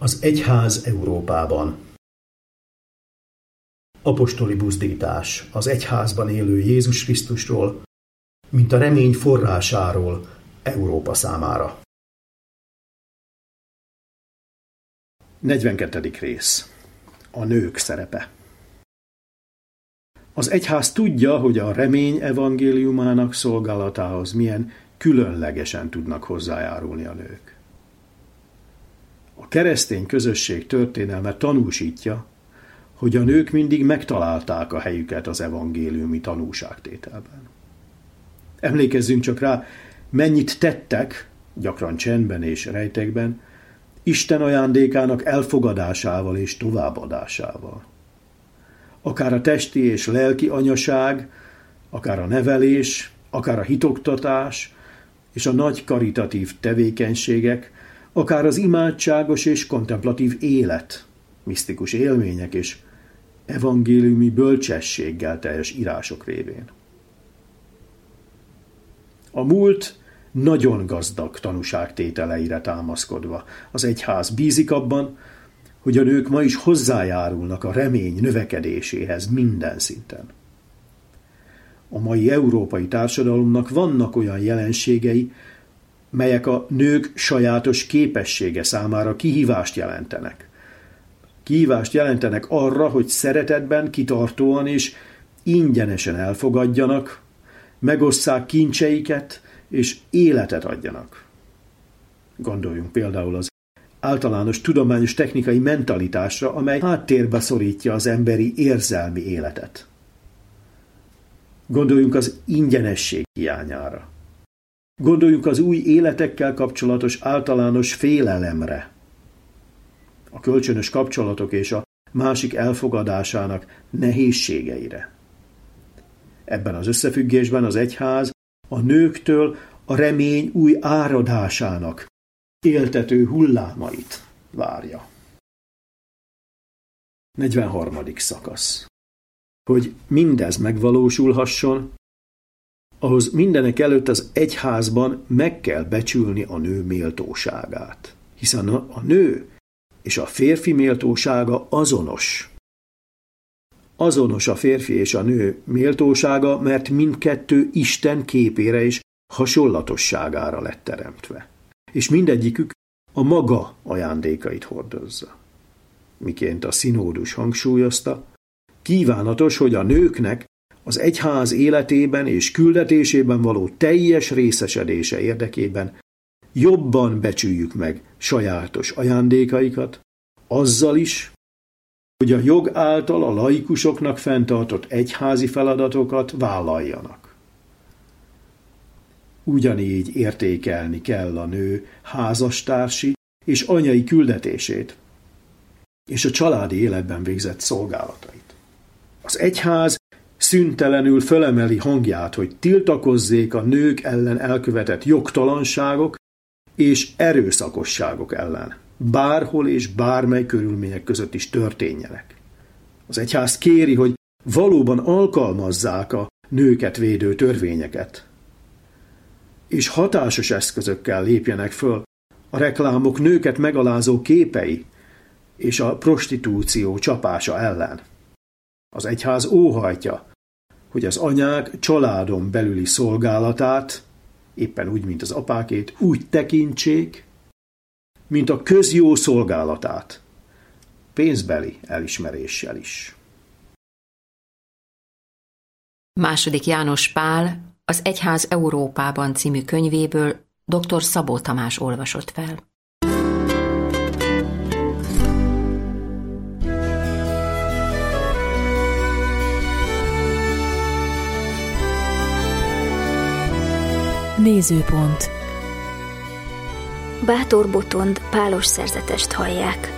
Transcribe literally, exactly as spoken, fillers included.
Az egyház Európában. Apostoli buzdítás az egyházban élő Jézus Krisztusról, mint a remény forrásáról Európa számára. negyvenkettedik rész. A nők szerepe. Az egyház tudja, hogy a remény evangéliumának szolgálatához milyen különlegesen tudnak hozzájárulni a nők. A keresztény közösség történelme tanúsítja, hogy a nők mindig megtalálták a helyüket az evangéliumi tanúságtételben. Emlékezzünk csak rá, mennyit tettek, gyakran csendben és rejtekben, Isten ajándékának elfogadásával és továbbadásával. Akár a testi és lelki anyaság, akár a nevelés, akár a hitoktatás és a nagy karitatív tevékenységek, akár az imádságos és kontemplatív élet, misztikus élmények és evangéliumi bölcsességgel teljes írások révén. A múlt nagyon gazdag tanúságtételeire támaszkodva az egyház bízik abban, hogy a nők ma is hozzájárulnak a remény növekedéséhez minden szinten. A mai európai társadalomnak vannak olyan jelenségei, melyek a nők sajátos képessége számára kihívást jelentenek. Kihívást jelentenek arra, hogy szeretetben, kitartóan és ingyenesen elfogadjanak, megosszák kincseiket és életet adjanak. Gondoljunk például az általános tudományos technikai mentalitásra, amely háttérbe szorítja az emberi érzelmi életet. Gondoljunk az ingyenesség hiányára. Gondoljunk az új életekkel kapcsolatos általános félelemre. A kölcsönös kapcsolatok és a másik elfogadásának nehézségeire. Ebben az összefüggésben az egyház a nőktől a remény új áradásának éltető hullámait várja. negyvenharmadik szakasz. Hogy mindez megvalósulhasson, ahhoz mindenek előtt az egyházban meg kell becsülni a nő méltóságát, hiszen a nő és a férfi méltósága azonos. Azonos a férfi és a nő méltósága, mert mindkettő Isten képére és hasonlatosságára lett teremtve. És mindegyikük a maga ajándékait hordozza. Miként a szinódus hangsúlyozta, kívánatos, hogy a nőknek az egyház életében és küldetésében való teljes részesedése érdekében jobban becsüljük meg sajátos ajándékaikat, azzal is, hogy a jog által a laikusoknak fenntartott egyházi feladatokat vállaljanak. Ugyanígy értékelni kell a nő házastársi és anyai küldetését, és a családi életben végzett szolgálatait. Az egyház szüntelenül fölemeli hangját, hogy tiltakozzék a nők ellen elkövetett jogtalanságok és erőszakosságok ellen, bárhol és bármely körülmények között is történjenek. Az egyház kéri, hogy valóban alkalmazzák a nőket védő törvényeket, és hatásos eszközökkel lépjenek föl a reklámok nőket megalázó képei és a prostitúció csapása ellen. Az egyház óhajtja, hogy az anyák családon belüli szolgálatát, éppen úgy, mint az apákét, úgy tekintsék, mint a közjó szolgálatát, pénzbeli elismeréssel is. Második János Pál az Egyház Európában című könyvéből dr. Szabó Tamás olvasott fel. Nézőpont. Bátor Botond pálos szerzetest hallják.